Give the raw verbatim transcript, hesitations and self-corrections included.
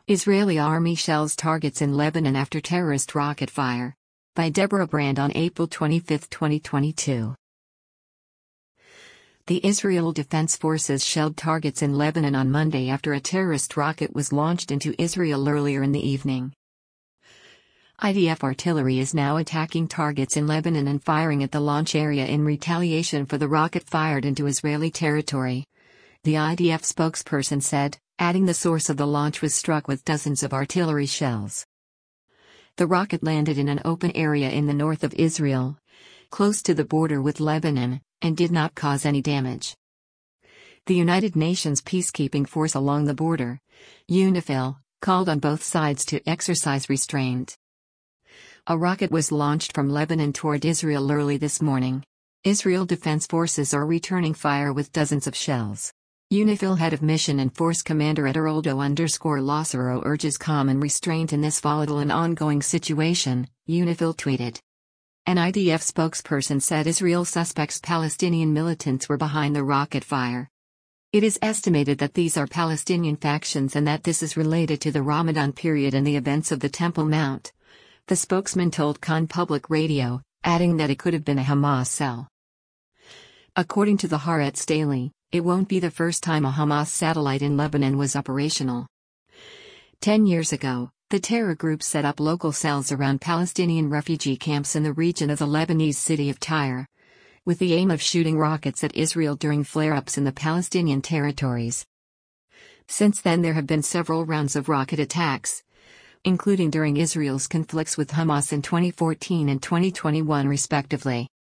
Israeli army shells targets in Lebanon after terrorist rocket fire. By Deborah Brand on April twenty-fifth, twenty twenty-two. The Israel Defense Forces shelled targets in Lebanon on Monday after a terrorist rocket was launched into Israel earlier in the evening. I D F artillery is now attacking targets in Lebanon and firing at the launch area in retaliation for the rocket fired into Israeli territory. The I D F spokesperson said, adding the source of the launch was struck with dozens of artillery shells. The rocket landed in an open area in the north of Israel, close to the border with Lebanon, and did not cause any damage. The United Nations peacekeeping force along the border, UNIFIL, called on both sides to exercise restraint. A rocket was launched from Lebanon toward Israel early this morning. Israel Defense Forces are returning fire with dozens of shells. UNIFIL head of mission and force commander at Eroldo underscore Lassero urges calm and restraint in this volatile and ongoing situation, UNIFIL tweeted. An I D F spokesperson said Israel suspects Palestinian militants were behind the rocket fire. It is estimated that these are Palestinian factions and that this is related to the Ramadan period and the events of the Temple Mount, the spokesman told Khan Public Radio, adding that it could have been a Hamas cell. According to the Haaretz Daily, it won't be the first time a Hamas satellite in Lebanon was operational. Ten years ago, the terror group set up local cells around Palestinian refugee camps in the region of the Lebanese city of Tyre, with the aim of shooting rockets at Israel during flare-ups in the Palestinian territories. Since then there have been several rounds of rocket attacks, including during Israel's conflicts with Hamas in twenty fourteen and twenty twenty-one respectively.